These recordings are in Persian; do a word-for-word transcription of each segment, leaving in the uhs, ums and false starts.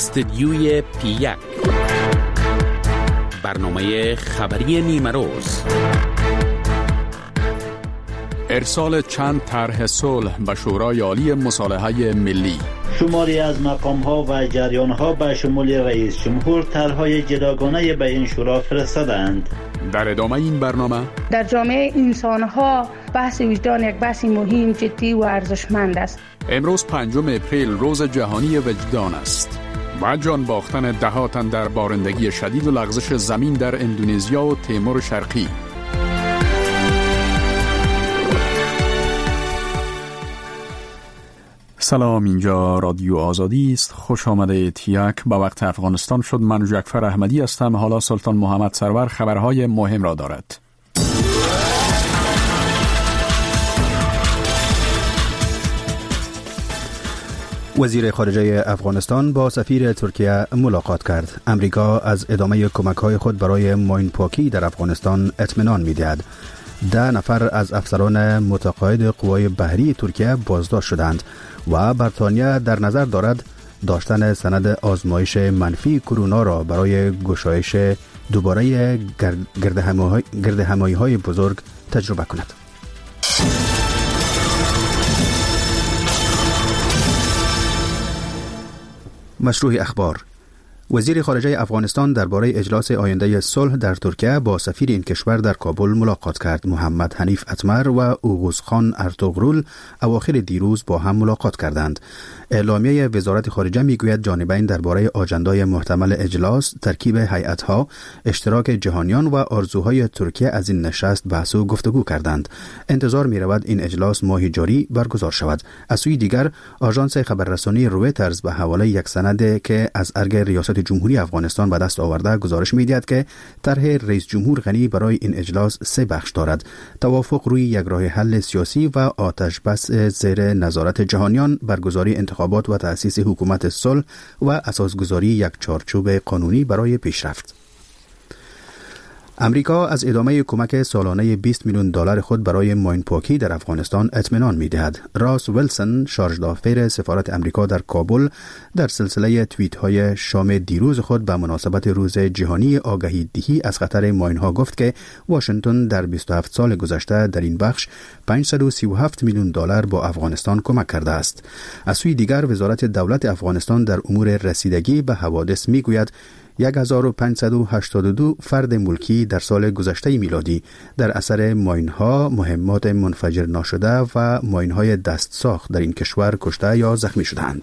استدیوی پی یک، برنامه خبری نیمه روز. ارسال چند طرح صلح به شورای عالی مصالحه ملی. شماری از مقام‌ها و جریان‌ها به شمول رئیس جمهور طرح‌های جداگانه به این شورا فرستادند. در ادامه این برنامه در جامعه انسان‌ها بحث وجدان یک بحث مهم، جدی و ارزشمند است. امروز پنجم اپریل روز جهانی وجدان است. و جان باختن دهات در بارندگی شدید و لغزش زمین در اندونزیا و تیمور شرقی. سلام، اینجا رادیو آزادی است. خوش آمده تیک. به وقت افغانستان شد. من جعفر احمدی هستم. حالا سلطان محمد سرور خبرهای مهم را دارد. وزیر خارجه افغانستان با سفیر ترکیه ملاقات کرد. امریکا از ادامه کمک‌های خود برای ماین پاکی در افغانستان اطمینان می‌دهد. ده نفر از افسران متقاعد قوای بحری ترکیه بازداشت شدند و بریتانیا در نظر دارد داشتن سند آزمایش منفی کرونا را برای گشایش دوباره گردهمایی‌های بزرگ تجربه کند. مشروع اخبار. وزیر خارجه افغانستان درباره اجلاس آینده صلح در ترکیه با سفیر این کشور در کابل ملاقات کرد. محمد حنیف اتمر و اوغوزخان ارطغرل اواخر دیروز با هم ملاقات کردند. اعلامیه وزارت خارجه میگوید جانبین درباره آجندای محتمل اجلاس، ترکیب هیئت‌ها، اشتراک جهانیان و آرزوهای ترکیه از این نشست بحث و گفتگو کردند. انتظار می‌رود این اجلاس ماه جاری برگزار شود. از سوی دیگر آژانس خبررسانی رویترز به حواله یک سند که از ارگ ریاست جمهوری افغانستان به دست آورده گزارش می‌دهد که طرح رئیس جمهور غنی برای این اجلاس سه بخش دارد: توافق روی یک راه حل سیاسی و آتش بس زیر نظارت جهانیان، برگزاری انتخابات و تأسیس حکومت صلح و اساسگذاری یک چارچوب قانونی برای پیشرفت. امریکا از ادامه کمک سالانه بیست میلیون دلار خود برای ماین پاکی در افغانستان اطمینان می‌دهد. راس ویلسون، شارژ دافیر سفارت امریکا در کابل، در سلسله توییت های شام دیروز خود به مناسبت روز جهانی آگاهی دهی از خطر ماین ها گفت که واشنگتن در بیست و هفت سال گذشته در این بخش پانصد و سی و هفت میلیون دلار با افغانستان کمک کرده است. از سوی دیگر وزارت دولت افغانستان در امور رسیدگی به حوادث میگوید هزار و پانصد و هشتاد و دو فرد ملکی در سال گذشته میلادی در اثر ماین‌ها، مهمات منفجر ناشده و ماین‌های دست ساخت در این کشور کشته یا زخمی شدند.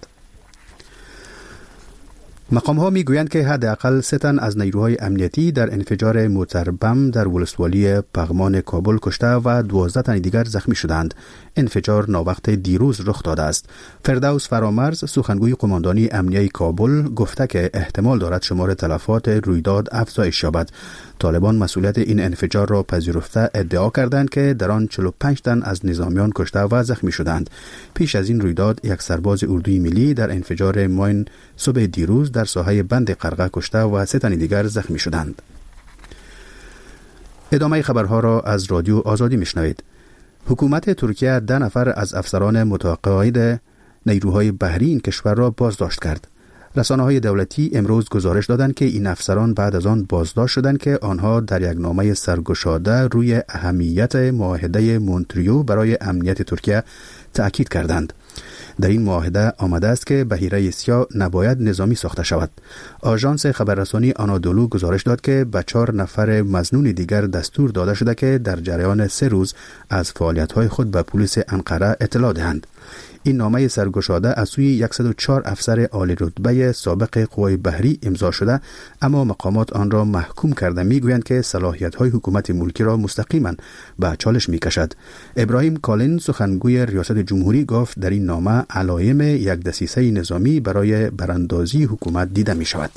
مقام‌ها میگویند که حداقل سه تن از نیروهای امنیتی در انفجار موتر بم در ولسوالی پغمان کابل کشته و دوازده تن دیگر زخمی شدند. انفجار ناوقت دیروز رخ داده است. فردوس فرامرز، سخنگوی قماندانی امنیه کابل، گفته که احتمال دارد شمار تلفات رویداد افزایش یابد. طالبان مسئولیت این انفجار را پذیرفته ادعا کردند که در آن چهل و پنج تن از نظامیان کشته و زخمی شدند. پیش از این رویداد یک سرباز اردوی ملی در انفجار ماین صبح دیروز در ساحه بند قرقه کشته و سه تن دیگر زخمی شدند. ادامه خبرها را از رادیو آزادی میشنوید. حکومت ترکیه ده نفر از افسران متقاعد نیروهای بحری این کشور را بازداشت کرد. رسانه‌های دولتی امروز گزارش دادند که این افسران بعد از آن بازداشت شدند که آنها در یک نامه سرگشاده روی اهمیت معاهده مونتریو برای امنیت ترکیه تأکید کردند. در این معاهده آمده است که بحیره سیاه نباید نظامی ساخته شود. آژانس خبررسانی آنادولو گزارش داد که به چهار نفر مظنون دیگر دستور داده شده که در جریان سه روز از فعالیت‌های خود به پلیس انقره اطلاع دهند. این نامه سرگشاده از سوی صد و چهار افسر عالی رتبه سابق قوای بحری امضا شده، اما مقامات آن را محکوم کرده میگویند که صلاحیت‌های حکومت ملکی را مستقیما به چالش میکشد. ابراهیم کالین، سخنگوی ریاست جمهوری، گفت در این نامه علائم یک دسیسه نظامی برای براندازی حکومت دیده می شود.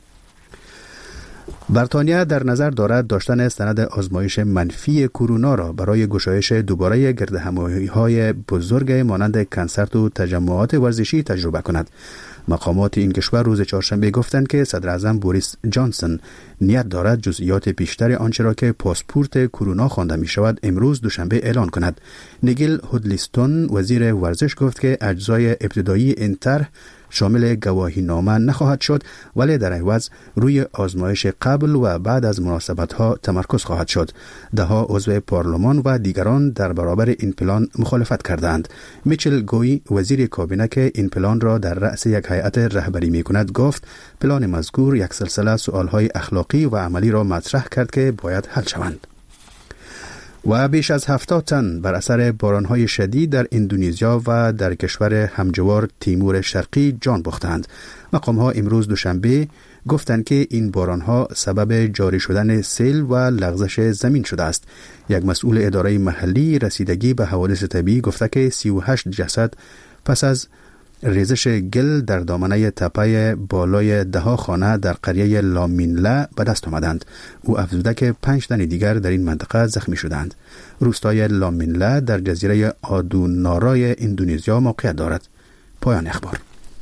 بریتانیا در نظر دارد داشتن سند آزمایش منفی کرونا را برای گشایش دوباره گردهمایی‌های بزرگ مانند کنسرت و تجمعات ورزشی تجربه کند. مقامات این کشور روز چهارشنبه گفتند که صدر اعظم بوریس جانسون نیت دارد جزئیات بیشتر آنچه را که پاسپورت کرونا خوانده می شود امروز دوشنبه اعلان کند. نیگل هودلیستون، وزیر ورزش، گفت که اجزای ابتدایی این طرح شامل گواهی نامه نخواهد شد، ولی در عوض روی آزمایش قبل و بعد از مناسبت‌ها تمرکز خواهد شد. دهها عضو پارلمان و دیگران در برابر این پلان مخالفت کردند. میچل گوی وزیر کابینه که این پلان را در رأس یک هیئت رهبری می‌کند گفت پلان مذکور یک سلسله سؤال‌های اخلاقی و عملی را مطرح کرد که باید حل شوند. و بیش از هفتاد تن بر اثر بارانهای شدید در اندونزیا و در کشور همجوار تیمور شرقی جان باختند. مقام‌ها امروز دوشنبه گفتند که این بارانها سبب جاری شدن سیل و لغزش زمین شده است. یک مسئول اداره محلی رسیدگی به حوادث طبیعی گفته که سی و هشت جسد پس از ریزش گل در دامنه تپه بالای دهها خانه در قریه لامینلا به دست آمدند. او افزوده که پنج تن دیگر در این منطقه زخمی شدند. روستای لامینلا در جزیره آدونارای اندونزیا موقعیت دارد. پایان اخبار.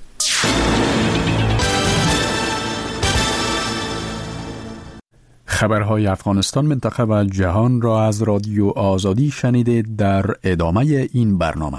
خبرهای افغانستان، منطقه و جهان را از رادیو آزادی شنیدید. در ادامه این برنامه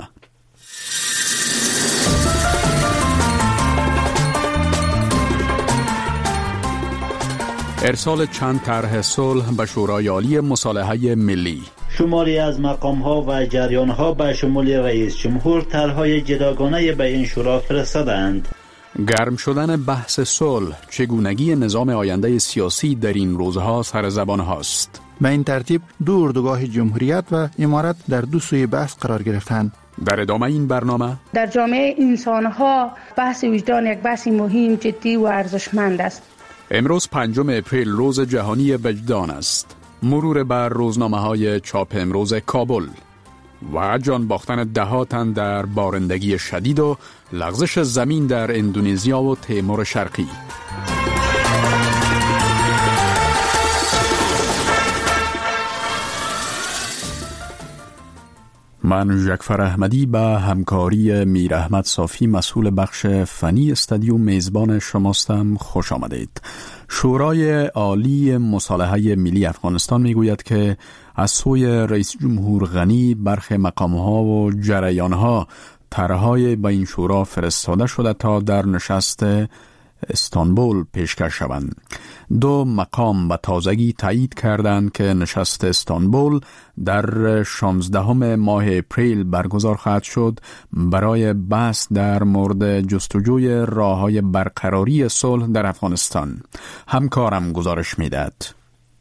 ارسال چند طرح صلح به شورای عالی مصالحه ملی. شماری از مقام‌ها و جریان‌ها به شمول رئیس جمهور طرح‌های جداگانه به این شورا فرستادند. گرم شدن بحث صلح، چگونگی نظام آینده سیاسی در این روزها سر زبان هاست. به این ترتیب دو اردوگاه جمهوریت و امارت در دو سوی بحث قرار گرفتند. در ادامه این برنامه در جامعه انسان‌ها بحث وجدان یک بحث مهم، جدی و ارزشمند است. امروز پنجم اپریل روز جهانی وجدان است. مرور بر روزنامه‌های چاپ امروز کابل و جان باختن ده تن در بارندگی شدید و لغزش زمین در اندونزیا و تیمور شرقی. من جعفر احمدی به همکاری میر احمد صافی مسئول بخش فنی استادیو میزبان شماستم. خوش آمدید. شورای عالی مصالحه ملی افغانستان میگوید که از سوی رئیس جمهور غنی برخی مقامها و جریانها طرحهای به این شورا فرستاده شده تا در نشست استانبول پیشکش شوند. دو مقام به تازگی تایید کردند که نشست استانبول در شانزدهم ماه اپریل برگزار خواهد شد برای بحث در مورد جستجوی راه‌های برقراری صلح در افغانستان. همکارم گزارش می‌دهد.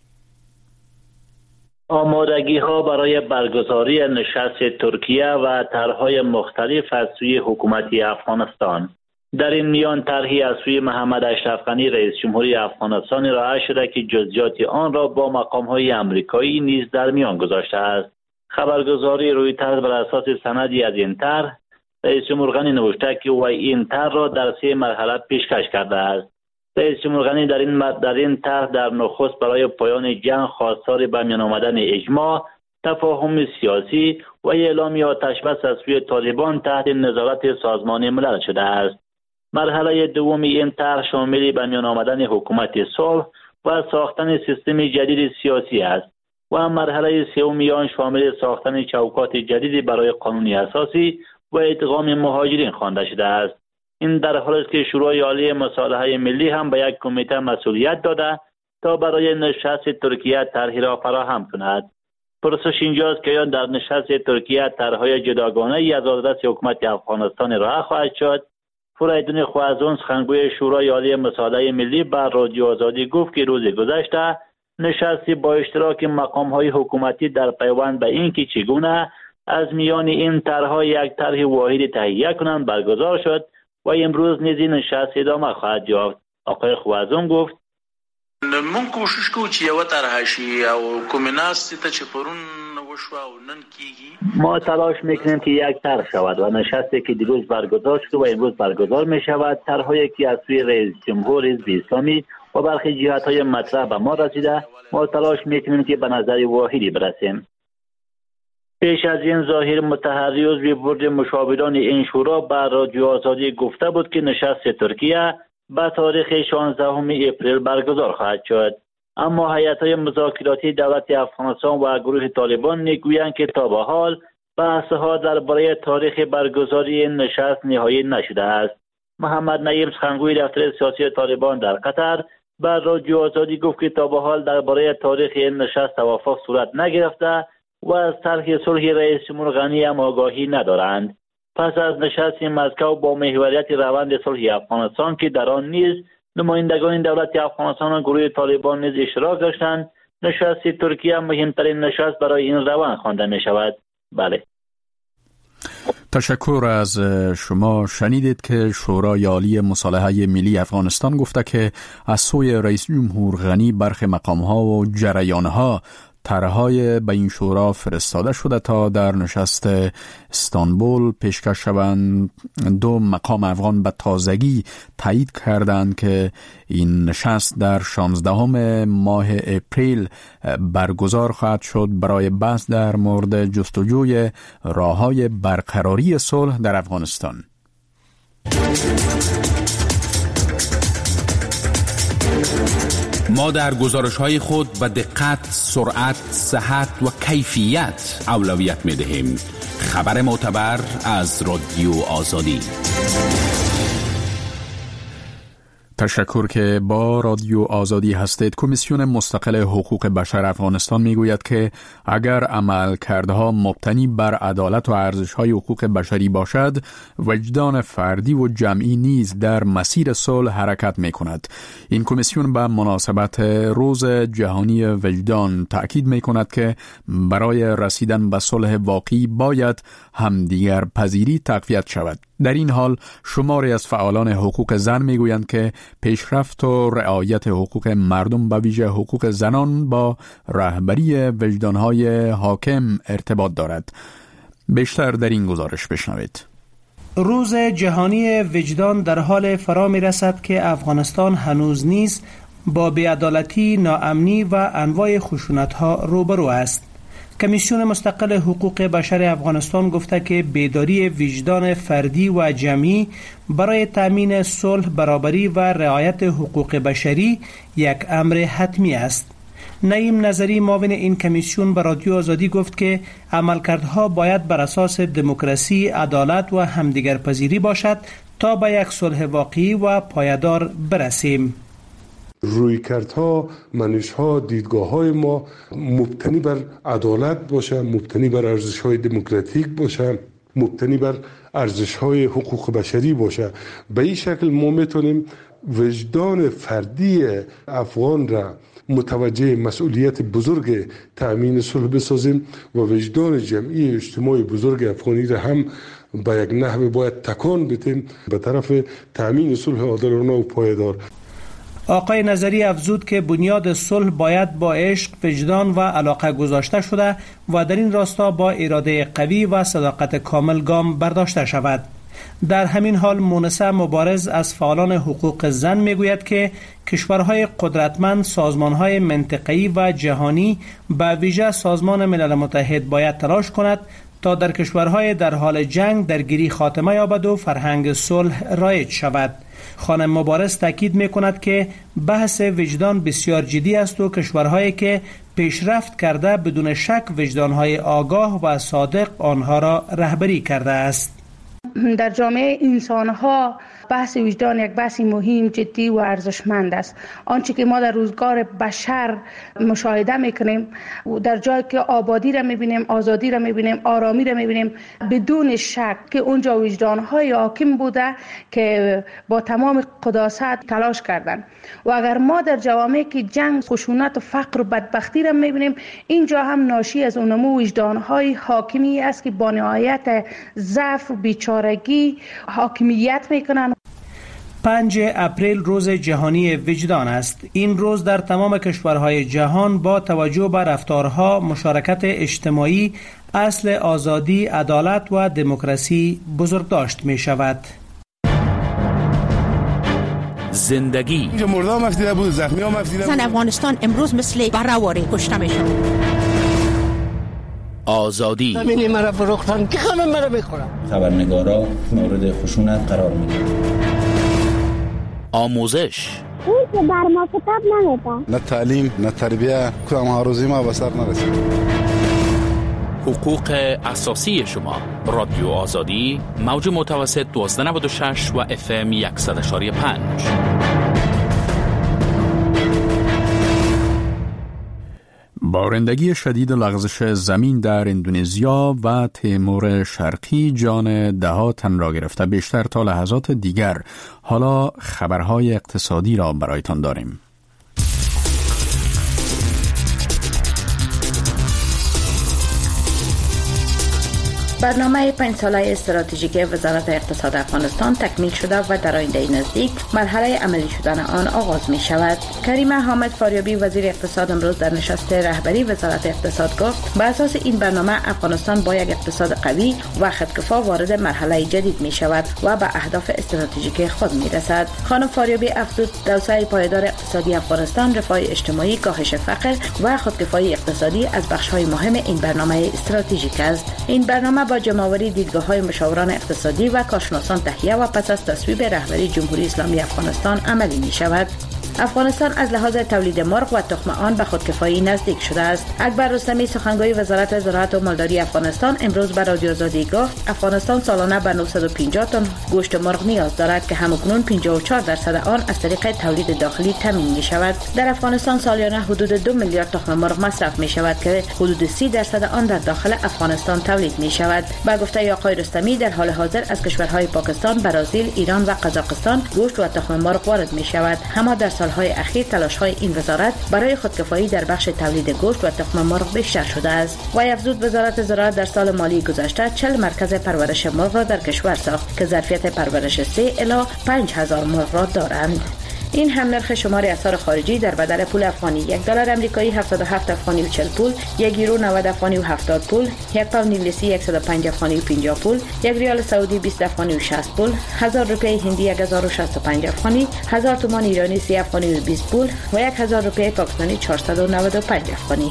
آمادگی ها برای برگزاری نشست ترکیه و طرح‌های مختلف از سوی حکومت افغانستان. در این میان طرحی از سوی محمد اشرف غنی رئیس جمهوری افغانستان ارائه شده که جزئیات آن را با مقام‌های آمریکایی نیز در میان گذاشته است. خبرگزاری رویترز بر اساس سندی از این طرح رئیس جمهور غنی نوشته که او این طرح را در سه مرحله پیشکش کرده است. رئیس جمهور غنی در این در این طرح در نخست برای پایان جنگ خواستار به میان آمدن اجماع، تفاهم سیاسی و اعلام آتش بس از سوی طالبان تحت نظارت سازمان ملل شده است. مرحله دوم این طرح شامل به میان آمدن حکومت صلح و ساختن سیستم جدید سیاسی است و مرحله سوم آن شامل ساختن چوکات جدیدی برای قانون اساسی و ادغام مهاجرین خوانده شده است. این در حالی است که شورای عالی مصالحه ملی هم به یک کمیته مسئولیت داده تا برای نشست ترکیه طرحی را فراهم کند. پرسش اینجاست که آیا در نشست ترکیه طرحهای جداگانه ای از دست حکومت افغانستان ارائه خواهد شد؟ فریدون خوازون سخنگوی شورای عالی مصالحه ملی بر رادیو آزادی گفت که روز گذشته نشستی با اشتراک مقام‌های حکومتی در پیوند به اینکه چگونه از میان این طرح‌ها یک طرح واحد تهیه کنند برگزار شد و امروز نیز این نشست ادامه خواهد یافت. آقای خوازون گفت من کوشش کوو چې یو طرح شي او کومې ناستې ته چې پرون وشوه او نن کیږي ما تلاش میکنیم که یک طرح شود و نشستی که دیروز برگزار شد و امروز برگزار می شود طرح‌هایی که از سوی رئیس جمهور حزب اسلامی و برخی جهت‌های مطرح به ما رسیده ما تلاش میکنیم که به نظر واحدی برسیم. پیش از این ظاهر متحری عضو بورد مشاوران این شورا بر رادیو آزادی گفته بود که نشست ترکیه به تاریخ شانزدهم اپریل برگزار خواهد شد، اما هیئت‌های مذاکراتی دولت افغانستان و گروه طالبان میگویند که تا به حال بحث‌ها درباره تاریخ برگزاری این نشست نهایی نشده است. محمد نعیم سخنگوی دفتر سیاسی طالبان در قطر بر رادیو آزادی گفت که تا به حال درباره تاریخ این نشست توافق صورت نگرفته و از طرح صلح رئیس جمهور غنی هم آگاهی ندارند. پس از نشست مسکو با محوریت روند صلح افغانستان که در آن نیز نمایندگان دولت افغانستان و گروه طالبان نیز اشتراک داشتند، نشست ترکیه مهمترین نشست برای این روند خوانده می شود. بله. تشکر از شما. شنیدید که شورای عالی مصالحه ملی افغانستان گفته که از سوی رئیس جمهور غنی برخی مقام‌ها و جریان‌ها طرح‌های به این شورا فرستاده شده تا در نشست استانبول پیشکش شوند. دو مقام افغان به تازگی تایید کردند که این نشست در شانزدهم ماه اپریل برگزار خواهد شد برای بحث در مورد جستجوی راه‌های برقراری صلح در افغانستان. ما در گزارش‌های خود به دقت، سرعت، صحت و کیفیت اولویت می‌دهیم. خبر معتبر از رادیو آزادی. تشکر که با رادیو آزادی هستید. کمیسیون مستقل حقوق بشر افغانستان میگوید که اگر عملکردها مبتنی بر عدالت و ارزش‌های حقوق بشری باشد، وجدان فردی و جمعی نیز در مسیر صلح حرکت می‌کند. این کمیسیون به مناسبت روز جهانی وجدان تأکید می‌کند که برای رسیدن به صلح واقعی باید همدیگر پذیری تقویت شود. در این حال شماری از فعالان حقوق زن میگویند که پیشرفت و رعایت حقوق مردم به ویژه حقوق زنان با رهبری وجدانهای حاکم ارتباط دارد. بیشتر در این گزارش بشنوید. روز جهانی وجدان در حال فرا می رسد که افغانستان هنوز نیز با بی‌عدالتی، ناامنی و انواع خشونت‌ها روبرو است. کمیسیون مستقل حقوق بشر افغانستان گفته که بیداری وجدان فردی و جمعی برای تامین صلح، برابری و رعایت حقوق بشری یک امر حتمی است. نعیم نظری معاون این کمیسیون به رادیو آزادی گفت که عملکردها باید بر اساس دموکراسی، عدالت و همدیگرپذیری باشد تا به یک صلح واقعی و پایدار برسیم. رویکردها، منشها، دیدگاه‌های ما مبتنی بر عدالت باشه، مبتنی بر ارزش‌های دموکراتیک باشه، مبتنی بر ارزش‌های حقوق بشری باشه. به این شکل ما میتونیم وجدان فردی افغان را متوجه مسئولیت بزرگ تأمین صلح بسازیم و وجدان جمعی اجتماعی بزرگ افغانی را هم به یک نحو باید تکان بدیم به طرف تأمین صلح عادلانه و پایدار. آقای نظری افزود که بنیاد صلح باید با عشق، وجدان و علاقه گذاشته شده و در این راستا با اراده قوی و صداقت کامل گام برداشته شود. در همین حال مونسه مبارز از فعالان حقوق زن میگوید که کشورهای قدرتمند، سازمانهای منطقه‌ای و جهانی به ویژه سازمان ملل متحد باید تلاش کند تا در کشورهای در حال جنگ درگیری خاتمه یابد و فرهنگ صلح رایج شود. خانم مبارز تاکید می‌کند که بحث وجدان بسیار جدی است و کشورهایی که پیشرفت کرده بدون شک وجدانهای آگاه و صادق آنها را رهبری کرده است. در جامعه انسان‌ها بحث وجدان یک بحث مهم، جدی و ارزشمند است. آنچه که ما در روزگار بشر مشاهده میکنیم، در جایی که آبادی را میبینیم، آزادی را میبینیم، آرامی را میبینیم، بدون شک که اونجا وجدان‌های حاکم بوده که با تمام قداست تلاش کردند. و اگر ما در جوامعی که جنگ، خشونت و فقر و بدبختی را میبینیم، اینجا هم ناشی از اونمو وجدان‌های حاکمی است که با نهایت ضعف و بیچارگی حاکمیت میکنند. پنج اپریل روز جهانی وجدان است. این روز در تمام کشورهای جهان با توجه به رفتارها، مشارکت اجتماعی، اصل آزادی، عدالت و دموکراسی بزرگداشت می شود. زندگی اینجا مردا مفتیده بود، زخمی ها مفتیده بود. زن افغانستان امروز مثل برهواری کشته می شود. آزادی همینی مرا فروختن که خانم مرا بخورم. خبرنگارا مورد خشونت قرار میگیرن. آموزش اون که بر ما کتاب نمیده. نه تعلیم، نه تربیه، کدام ها روزی ما به سر نرسید. حقوق اساسی شما. رادیو آزادی، موج متوسط دوازده نود و شش و اف ام صد و یک و پنج. بارندگی شدید و لغزش زمین در اندونزیا و تیمور شرقی جان ده ها تن را گرفته. بیشتر تا لحظات دیگر حالا خبرهای اقتصادی را برایتان داریم. برنامه پنج ساله استراتژیک وزارت اقتصاد افغانستان تکمیل شده و در آینده نزدیک مرحله عملی شدن آن آغاز می شود. کریم حامد فاریابی وزیر اقتصاد امروز در نشست رهبری وزارت اقتصاد گفت به اساس این برنامه افغانستان با یک اقتصاد قوی و خودکفا وارد مرحله جدید می شود و به اهداف استراتژیک خود می رسد. خانم فاریابی افزود توسعه پایدار اقتصادی افغانستان، رفاه اجتماعی، کاهش فقر و خودکفایی اقتصادی از بخش‌های مهم این برنامه استراتژیک است. این برنامه با جمع‌آوری دیدگاه‌های مشاوران اقتصادی و کارشناسان تهیه و پس از تصویب رهبری جمهوری اسلامی افغانستان عملی می‌شود. افغانستان از لحاظ تولید مرغ و تخم آن به خودکفایی نزدیک شده است. اکبر رستمی سخنگوی وزارت زراعت و مالداری افغانستان امروز به رادیو آزادی گفت افغانستان سالانه به نهصد و پنجاه تن گوشت مرغ نیاز دارد که همکنون پنجاه و چهار درصد آن از طریق تولید داخلی تامین می شود. در افغانستان سالیانه حدود دو میلیارد تخم مرغ مصرف می شود که حدود سی درصد آن در داخل افغانستان تولید می شود. با گفته آقای رستمی در حال حاضر از کشورهای پاکستان، برزیل، ایران و قزاقستان گوشت و تخم مرغ وارد می شود. اما در سالهای اخیر تلاش‌های این وزارت برای خودکفایی در بخش تولید گوشت و تخم مرغ بیشتر شده است. و افزود وزارت زراعت در سال مالی گذشته چهل مرکز پرورش مرغ را در کشور ساخت که ظرفیت پرورش سه الی پنج هزار مرغ را دارند. این هم نرخ شمار اسعار خارجی در بدل پول افغانی: یک دلار آمریکایی هفتاد و هفت افغانی و چهل پول، یک یورو نود افغانی و هفتاد پول، یک پوند انگلیسی صد و پنج افغانی و پنجاه پول، یک ریال سعودی بیست افغانی و شصت پول، هزار روپیه هندی یک هزار و شصت و پنج افغانی، هزار تومان ایرانی سی افغانی و بیست پول و یک هزار روپیه پاکستانی چهارصد و نود و پنج افغانی.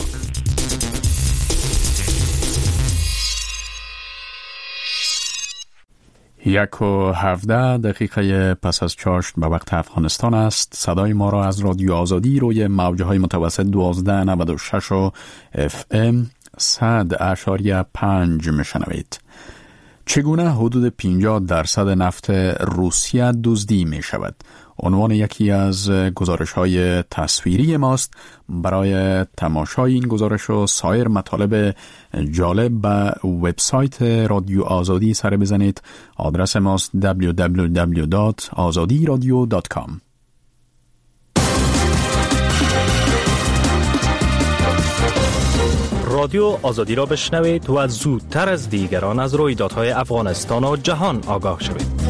یک و هفده دقیقه پس از چاشت به وقت افغانستان است. صدای ما را از رادیو آزادی روی موجه های متوسط دوازده نود و شش و اف ام صد اشاریه پنج میشنوید. چگونه حدود پنجاه درصد نفت روسیه دزدی می شود؟ عنوان یکی از گزارش های تصویری ماست. برای تماشای این گزارش و سایر مطالب جالب به وبسایت رادیو آزادی سر بزنید. آدرس ماست دبلیو دبلیو دبلیو دات آزادی رادیو دات کام. رادیو آزادی را بشنوید و زودتر از دیگران از رویدادهای افغانستان و جهان آگاه شوید.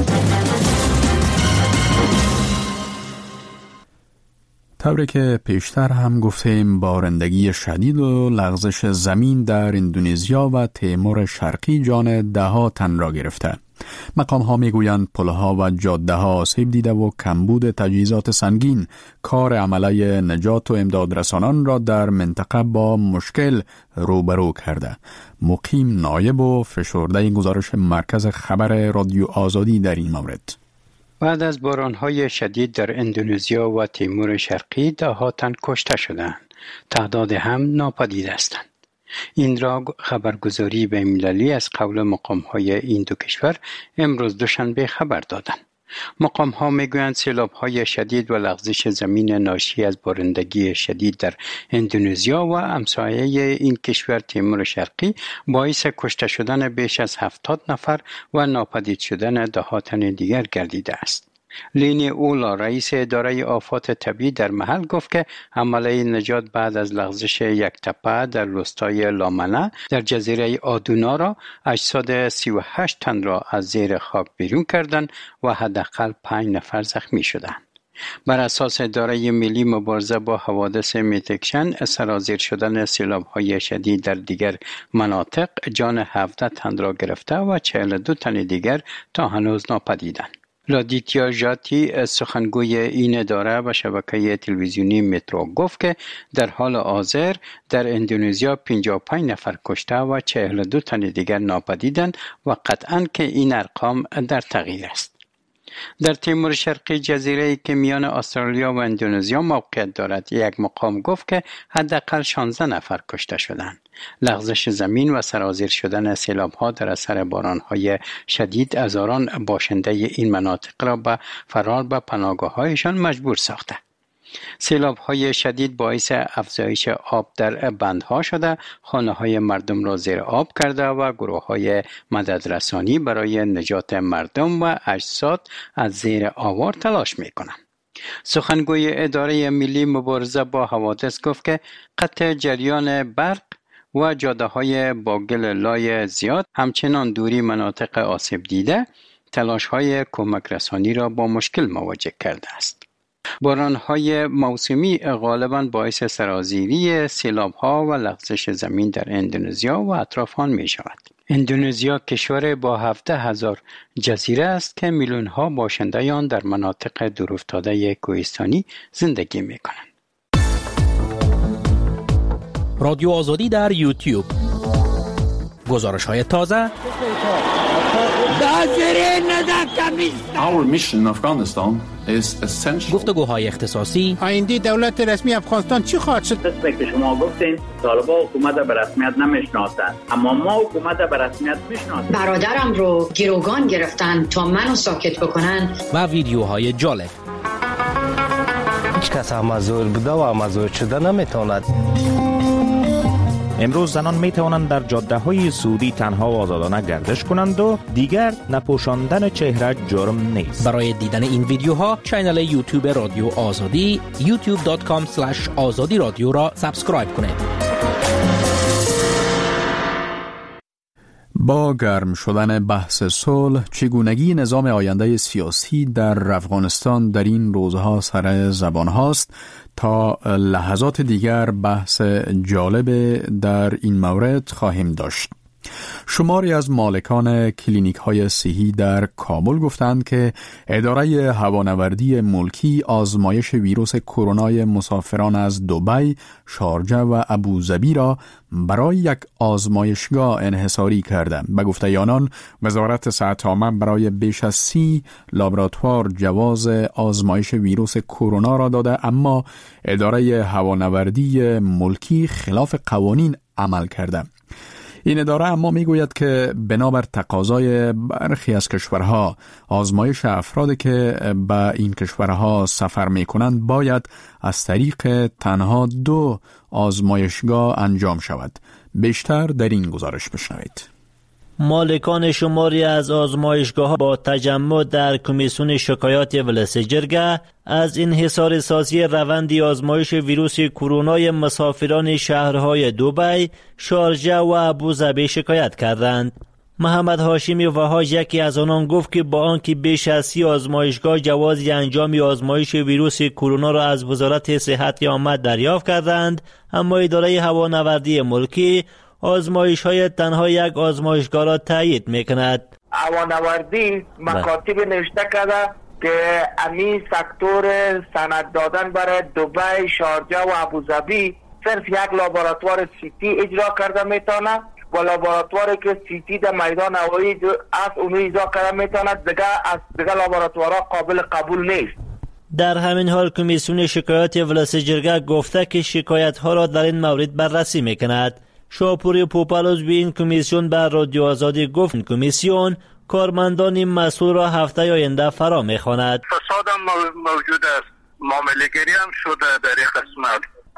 طوری که پیشتر هم گفتیم، بارندگی شدید و لغزش زمین در اندونزیا و تیمور شرقی جان ده ها تن را گرفته. مقام ها می گویند پلها و جاده ها آسیب دیده و کمبود تجهیزات سنگین کار عمله نجات و امداد رسانان را در منطقه با مشکل روبرو کرده. مقیم نایب و فشرده گزارش مرکز خبر رادیو آزادی در این مورد. بعد از باران‌های شدید در اندونزیا و تیمور شرقی ده ها تن کشته شدند. تعداد هم ناپدید هستند. این را خبرگزاری بین‌المللی از قول مقام‌های این دو کشور امروز دوشنبه خبر دادند. مقام‌ها می‌گویند سیلاب‌های شدید و لغزش زمین ناشی از بارندگی شدید در اندونزیا و همسایه این کشور تیمور شرقی باعث کشته شدن بیش از هفتاد نفر و ناپدید شدن ده ها تن دیگر گردیده است. لینی اولا رئیس اداره آفات طبیعی در محل گفت که عمله نجات بعد از لغزش یک تپه در روستای لامنه در جزیره آدونا را اجساد سی و هشت تن را از زیر خاک بیرون کردند و حداقل پنج نفر زخمی شدند. بر اساس اداره ملی مبارزه با حوادث میتکشن، سرازیر شدن سیلاب‌های شدید در دیگر مناطق جان هفده تن را گرفته و چهل و دو تن دیگر تا هنوز ناپدیدند. لادیتیا ژاتی سخنگوی این اداره به شبکه تلویزیونی مترو گفت که در حال حاضر در اندونزیا پنجاه و پنج نفر کشته و چهل و دو تن دیگر ناپدیدند و قطعاً که این ارقام در تغییر است. در تیمور شرقی، جزیره‌ای که میان استرالیا و اندونزیا موقعیت دارد، یک مقام گفت که حداقل شانزده نفر کشته شدند. لغزش زمین و سرازیر شدن سیلاب‌ها در اثر باران‌های شدید هزاران باشنده این مناطق را به فرار به پناهگاه‌هایشان مجبور ساخته. سیلاب‌های شدید باعث افزایش آب در بندها شده، خانه‌های مردم را زیر آب کرده و گروه‌های مددرسانی برای نجات مردم و اجساد از زیر آوار تلاش می‌کنند. سخنگوی اداره ملی مبارزه با حوادث گفت که قطع جریان برق و جاده‌های با گل لای زیاد، همچنان دوری مناطق آسیب دیده، تلاش‌های کمک رسانی را با مشکل مواجه کرده است. باران‌های موسمی غالباً باعث سرازیری، سیلاب‌ها و لغزش زمین در اندونزیا و اطراف آن می‌شود. اندونزیا کشور با هفده هزار جزیره است که میلیون‌ها باشنده آن در مناطق دورافتاده کوهستانی زندگی می‌کنند. رادیو آزادی در یوتیوب. گزارش‌های تازه. Our mission in Afghanistan is essential. گفتگوهای اختصاصی. آینده دولت رسمی افغانستان چی خواهد شد؟ مثل که شما گفتین، طالبان حکومت به رسمیت نمیشناسند، اما ما حکومت به رسمیت میشناسیم. برادرم رو گروگان گرفتن تا منو ساکت بکنن. و ویدیوهای جالب. هیچ کس مزور بوده و مزور شده نمیتواند. امروز زنان می توانند در جاده های سعودی تنها و آزادانه گردش کنند و دیگر نپوشاندن چهره جرم نیست. برای دیدن این ویدیوها کانال یوتیوب رادیو آزادی یوتیوب دات کام اسلش آزادی رادیو را سابسکرایب کنید. با گرم شدن بحث صلح، چگونگی نظام آینده سیاسی در افغانستان در این روزها سر زبان هاست. تا لحظات دیگر بحث جالب در این مورد خواهیم داشت. شماری از مالکان کلینیک های صحی در کابل گفتند که اداره هوانوردی ملکی آزمایش ویروس کرونای مسافران از دبی، شارجه و ابوظبی را برای یک آزمایشگاه انحصاری کرده. به گفته آنان، وزارت صحت عامه برای بیش از سی لابراتوار جواز آزمایش ویروس کرونا را داده، اما اداره هوانوردی ملکی خلاف قوانین عمل کرده. این اداره اما میگوید که بنابر تقاضای برخی از کشورها، آزمایش افرادی که به این کشورها سفر میکنند باید از طریق تنها دو آزمایشگاه انجام شود. بیشتر در این گزارش بشنوید. مالکان شماری از آزمایشگاه‌ها با تجمع در کمیسیون شکایات ولسجرگه از انحصار سازی روند آزمایش ویروس کرونای مسافران شهرهای دبی، شارجه و ابوظبی شکایت کردند. محمد هاشمی وهاج یکی از آنان گفت که با آنکه بیش از سی آزمایشگاه جواز انجام آزمایش ویروس کرونا را از وزارت صحت عامه دریافت کردند، اما اداره هوانوردی ملکی آزمایش های تنها یک آزمایشگاه را تایید میکند. هوانوردی مکاتب نوشته کرده که امی سکتور سند دادن برای دبی، شارجه و ابوظبی صرف یک لابراتوار سیتی اجرا کرده میتونه و لابراتواری که سیتی در میدان هوایی از اونو اجرا کرده میتونه دیگه از دیگه لابراتوارها قابل قبول نیست. در همین حال کمیسیون شکایات ولسجرگه گفته که شکایت ها را در این مورد بررسی میکند. شاپوری پوپل عضو این کمیسیون بر رادیو آزادی گفت این کمیسیون کارمندان مسئول را هفته آینده فرا میخواند. فساد هم موجود است، معامله‌گری هم شده در این قسمت و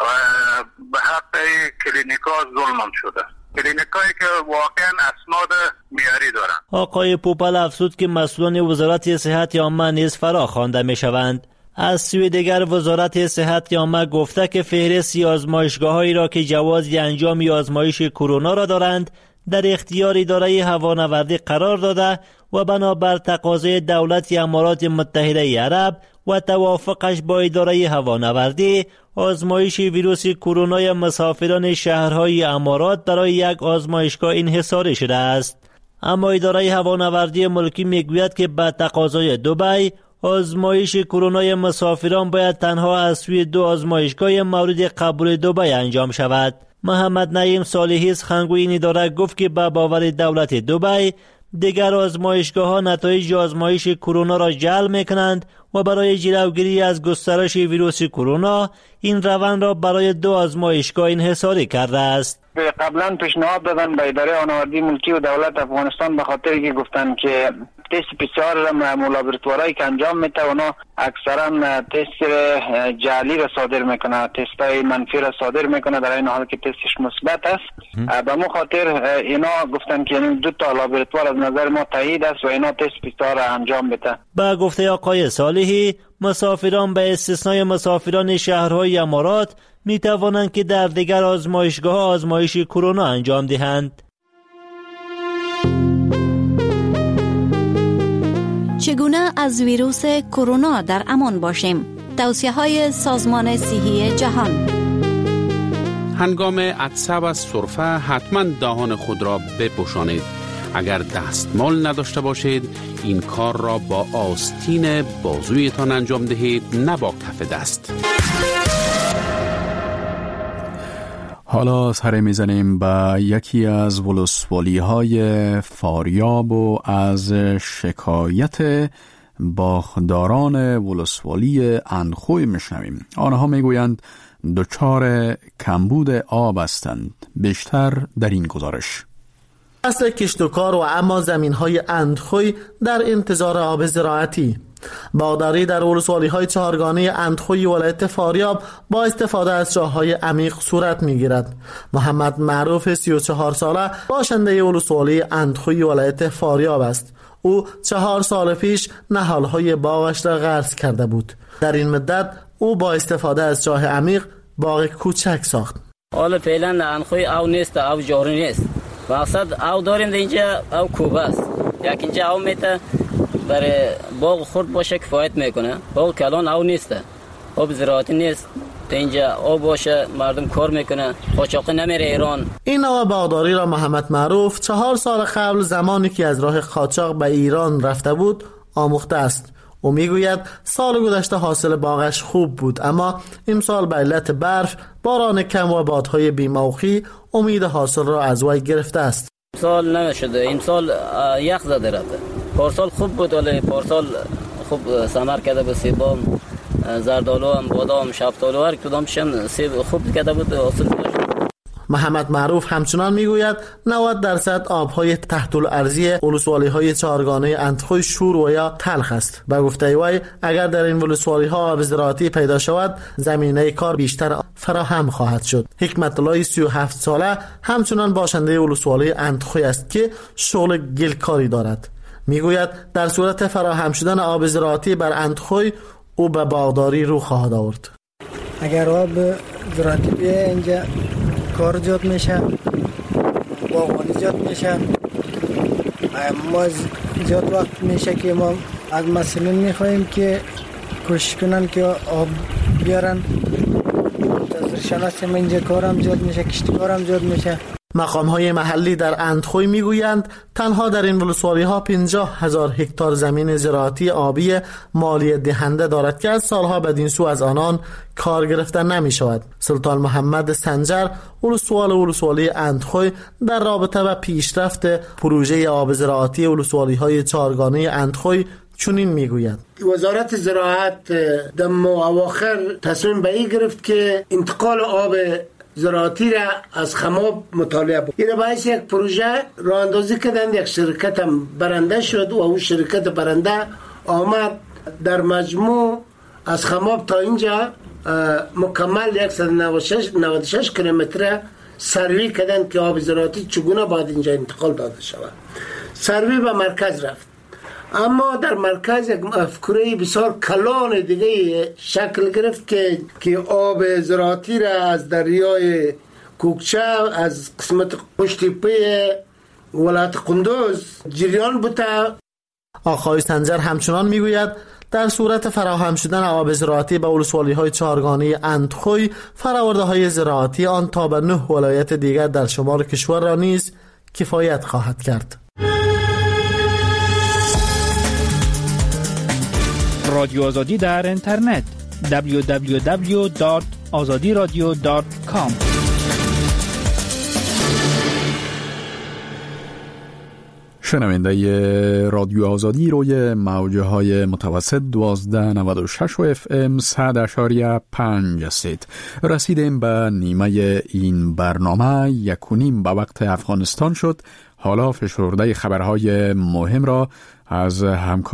به حق کلینیک‌ها ظلم هم شده. کلینیکایی که واقعا اسناد معیاری دارند. آقای پوپل افزود که مسئولان وزارت صحت عامه نیز فرا خوانده میشوند. از سوی دیگر وزارت صحت عامه گفته که فهرست آزمایشگاه‌هایی را که جواز انجام آزمایش کرونا را دارند در اختیار اداره هوانوردی قرار داده و بنابر تقاضای دولت امارات متحده عرب و توافقش با اداره هوانوردی، آزمایش ویروس کرونای مسافران شهرهای امارات برای یک آزمایشگاه انحصاری شده است. اما اداره هوانوردی ملکی میگوید که به تقاضای دبی، آزمایش کرونای مسافران باید تنها از سوی دو آزمایشگاه مورد قبول دبی انجام شود. محمد نعیم صالحی سخنگوی این اداره گفت که به باور دولت دبی دیگر آزمایشگاه‌ها نتایج آزمایش کرونا را جعل می‌کنند و برای جلوگیری از گسترش ویروس کرونا این روند را برای دو آزمایشگاه انحصاری کرده است. قبلا پیشنهاد دادن به اداره آنوردی ملکی و دولت افغانستان به خاطر که گفتن که تست پی سی آر را لابراتوارایی که انجام میده اونا اکثرا تست جعلی را صادر میکنه، تستای منفی را صادر میکنه در این حال که تستش مثبت است. به مو خاطر اینا گفتن که دو تا لابراتوار از نظر ما تایید است و اینا تست پی سی آر را انجام میده. با گفته آقای صالحی، مسافران به استثنای مسافران شهرهای امارات می توانند که در دیگر آزمایشگاه آزمایش کرونا انجام دهند. چگونه از ویروس کرونا در امان باشیم؟ توصیه‌های سازمان صحی جهان. هنگام عطسه و سرفه حتما دهان خود را بپوشانید. اگر دستمال نداشته باشید این کار را با آستین بازویتان انجام دهید، نه با کف دست. حالا سر میزنیم به یکی از ولسوالی های فاریاب و از شکایت باغداران ولسوالی اندخوی میشنویم. آنها میگویند دچار کمبود آب هستند. بیشتر در این گزارش. اصل کشت و کار و اما زمین‌های اندخوی در انتظار آب زراعتی. باغداری در ولسوالی‌های چهارگانه اندخوی ولایت فاریاب با استفاده از چاه‌های عمیق صورت می‌گیرد. محمد معروف سی و چهار ساله باشنده ولسوالی اندخوی ولایت فاریاب است. او چهار سال پیش نهال‌های باغش را غرس کرده بود. در این مدت او با استفاده از چاه عمیق باغ کوچک ساخت. حالا فعلا اندخوی او نیست، او جاری نیست. مقصد او داریم در اینجا او کوبه است. یک اینجا او میته برای باغ خورد باشه کفایت میکنه. باغ کلان او نیست، آب زراعتی نیست. اینجا آب باشه مردم کار میکنه، قاچاقی نمیره ایران. این نوع باغداری را محمد معروف چهار سال قبل زمانی که از راه قاچاق به ایران رفته بود آموخته است. او میگوید سال گذشته حاصل باغش خوب بود، اما امسال به علت برف، باران کم و بادهای بی‌موقع امید حاصل را از وی گرفته است. سال نشده، این سال یخ زده رفته. پارسال خوب بود ولی پارسال خوب ثمر کرده به سیبام، زردالو هم، بادام، شفتالو هر کدامشون سیب خوب کرده بود، حاصل داشت. محمد معروف همچنان میگوید نود درصد آبهای تحت الارضی ولسوالی‌های چهارگانه اندخوی شور و یا تلخ است. به گفته وی اگر در این ولسوالی‌ها آب زراعتی پیدا شود زمینه کار بیشتر فراهم خواهد شد. حکمت الله سی و هفت ساله همچنان باشنده ولسوالی اندخوی است که شغل گلکاری دارد. میگوید در صورت فراهم شدن آب زراعتی بر اندخوی او به باغداری رو خواهد آورد. اگر آب زراعتی بیه اینجا کار زیاد میشه، باغبانی زیاد میشه. ما زیاد وقت میشه که ما از مسئولین میخواییم که کوشش کنن که آب بیارن. شناسیم اینجا کارم زیاد میشه، کشت کارم زیاد میشه. مقام‌های محلی در اندخوی میگویند تنها در این ولسوالی‌ها پنجاه هزار هکتار زمین زراعتی آبی مالی دهنده دارد که از سالها بدین سو از آنان کار گرفته نمی شود. سلطان محمد سنجر ولسوال ولسوالی اندخوی در رابطه با پیشرفت پروژه آب زراعتی ولسوالی‌های چهارگانه اندخوی چنین میگوید: وزارت زراعت در اواخر تصمیم به این گرفت که انتقال آب زراعتی را از خماب مطالعه بود. این باعث یک پروژه راه اندازی کردند، یک شرکت هم برنده شد و اون شرکت برنده آمد در مجموع از خماب تا اینجا مکمل صد و نود و شش کیلومتر سروی کردند که آب زراعتی چگونه باید اینجا انتقال داده شود. سروی به مرکز رفت، اما در مرکز یک مفکوره بسیار کلان دیگه شکل گرفت که که آب زراعتی را از دریای کوکچه از قسمت پشتیپه ولایت قندوز جریان بوده. آقای سنجر همچنان میگوید در صورت فراهم شدن آب زراعتی به ولسوالی‌های چهارگانه اندخوی فرآورده‌های زراعتی آن تا به نه ولایت دیگر در شمال کشور را نیز کفایت خواهد کرد. رادیو آزادی در اینترنت دبلیو دبلیو دبلیو دات آزادی رادیو دات کام. شنونده رادیو آزادی روی موجه های متوسط دوازده نود و شش و اف ام صد اشاریه پنج هستید. رسیدیم به نیمه این برنامه. یک و نیم به وقت افغانستان شد. حالا فشرده خبرهای مهم را از همکار